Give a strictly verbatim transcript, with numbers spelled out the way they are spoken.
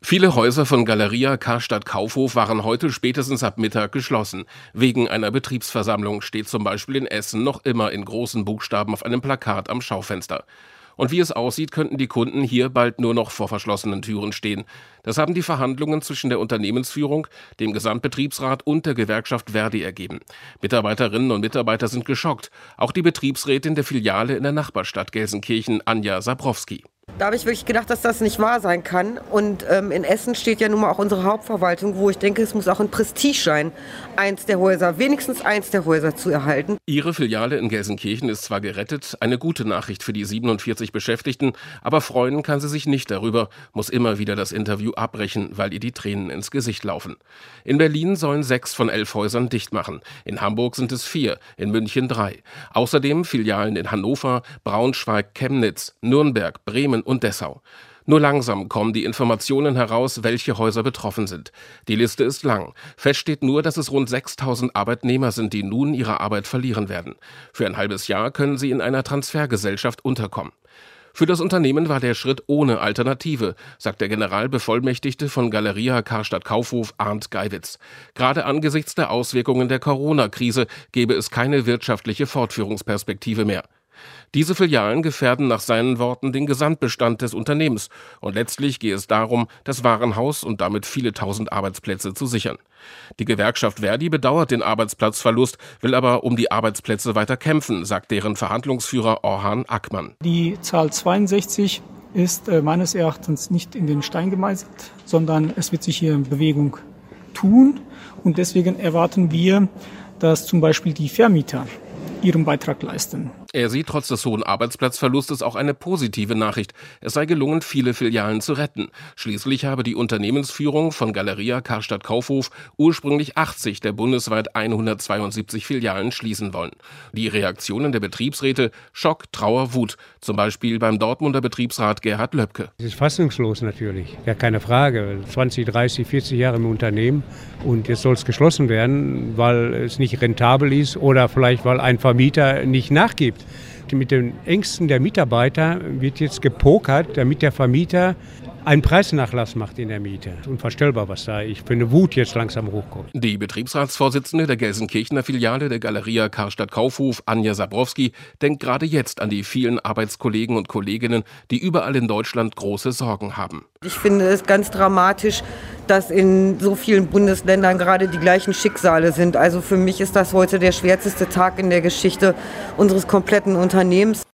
Viele Häuser von Galeria Karstadt Kaufhof waren heute spätestens ab Mittag geschlossen. Wegen einer Betriebsversammlung steht zum Beispiel in Essen noch immer in großen Buchstaben auf einem Plakat am Schaufenster. Und wie es aussieht, könnten die Kunden hier bald nur noch vor verschlossenen Türen stehen. Das haben die Verhandlungen zwischen der Unternehmensführung, dem Gesamtbetriebsrat und der Gewerkschaft ver.di ergeben. Mitarbeiterinnen und Mitarbeiter sind geschockt. Auch die Betriebsrätin der Filiale in der Nachbarstadt Gelsenkirchen, Anja Sabrowski. Da habe ich wirklich gedacht, dass das nicht wahr sein kann. Und ähm, in Essen steht ja nun mal auch unsere Hauptverwaltung, wo ich denke, es muss auch ein Prestige sein, eins der Häuser, wenigstens eins der Häuser zu erhalten. Ihre Filiale in Gelsenkirchen ist zwar gerettet, eine gute Nachricht für die siebenundvierzig Beschäftigten, aber freuen kann sie sich nicht darüber, muss immer wieder das Interview abbrechen, weil ihr die Tränen ins Gesicht laufen. In Berlin sollen sechs von elf Häusern dicht machen. In Hamburg sind es vier, in München drei. Außerdem Filialen in Hannover, Braunschweig, Chemnitz, Nürnberg, Bremen und Dessau. Nur langsam kommen die Informationen heraus, welche Häuser betroffen sind. Die Liste ist lang. Fest steht nur, dass es rund sechstausend Arbeitnehmer sind, die nun ihre Arbeit verlieren werden. Für ein halbes Jahr können sie in einer Transfergesellschaft unterkommen. Für das Unternehmen war der Schritt ohne Alternative, sagt der Generalbevollmächtigte von Galeria Karstadt Kaufhof Arndt Geiwitz. Gerade angesichts der Auswirkungen der Corona-Krise gebe es keine wirtschaftliche Fortführungsperspektive mehr. Diese Filialen gefährden nach seinen Worten den Gesamtbestand des Unternehmens und letztlich gehe es darum, das Warenhaus und damit viele tausend Arbeitsplätze zu sichern. Die Gewerkschaft ver.di bedauert den Arbeitsplatzverlust, will aber um die Arbeitsplätze weiter kämpfen, sagt deren Verhandlungsführer Orhan Akman. Die Zahl zweiundsechzig ist äh, meines Erachtens nicht in den Stein gemeißelt, sondern es wird sich hier in Bewegung tun und deswegen erwarten wir, dass zum Beispiel die Vermieter ihren Beitrag leisten. Er sieht trotz des hohen Arbeitsplatzverlustes auch eine positive Nachricht. Es sei gelungen, viele Filialen zu retten. Schließlich habe die Unternehmensführung von Galeria Karstadt Kaufhof ursprünglich achtzig der bundesweit hundertzweiundsiebzig Filialen schließen wollen. Die Reaktionen der Betriebsräte: Schock, Trauer, Wut. Zum Beispiel beim Dortmunder Betriebsrat Gerhard Löbke. Es ist fassungslos natürlich, ja keine Frage. zwanzig, dreißig, vierzig Jahre im Unternehmen und jetzt soll es geschlossen werden, weil es nicht rentabel ist oder vielleicht weil ein Vermieter nicht nachgibt. Mit den Ängsten der Mitarbeiter wird jetzt gepokert, damit der Vermieter einen Preisnachlass macht in der Miete. Unvorstellbar, was da ich für eine Wut jetzt langsam hochkommt. Die Betriebsratsvorsitzende der Gelsenkirchener Filiale der Galeria Karstadt Kaufhof, Anja Sabrowski, denkt gerade jetzt an die vielen Arbeitskollegen und Kolleginnen, die überall in Deutschland große Sorgen haben. Ich finde es ganz dramatisch, dass in so vielen Bundesländern gerade die gleichen Schicksale sind. Also für mich ist das heute der schwärzeste Tag in der Geschichte unseres kompletten Unternehmens.